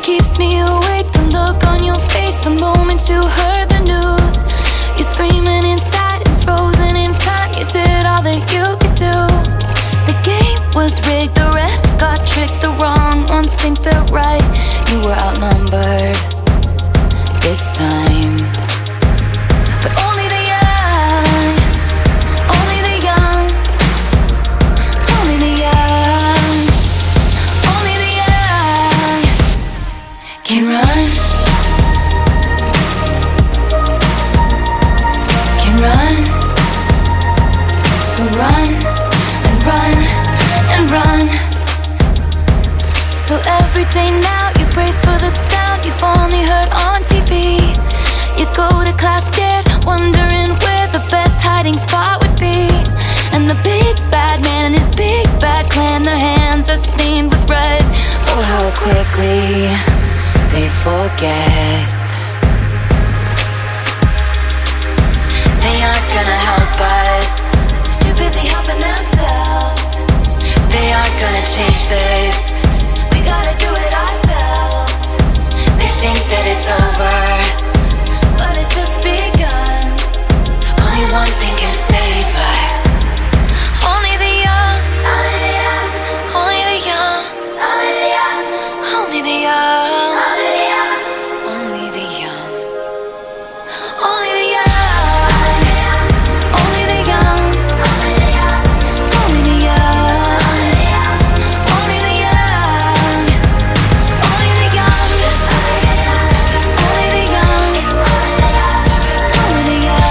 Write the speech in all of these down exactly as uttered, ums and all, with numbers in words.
keeps me awake, the look on your face the moment you heard the news. You're screaming inside and frozen in time. You did all that you could do. The game was rigged, the ref got tricked. The wrong ones think they're right. You were outnumbered this time. But only the young, only the young, only the young, only the young can run, can run. So run and run and run. So every day now you brace for the sound you've only heard on T V. You go to class scared, wondering where the best hiding spot would be. And the big bad man and his big bad clan, their hands are stained with red. Oh, how quickly they forget. They aren't gonna help us, too busy helping themselves. They aren't gonna change this, we gotta do it ourselves. They think that it's over, but it's just begun. Only one thing can save us. Only the young, only the young, only the young, only the young, only the young, only the young.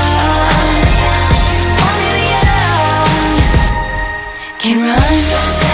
Can run.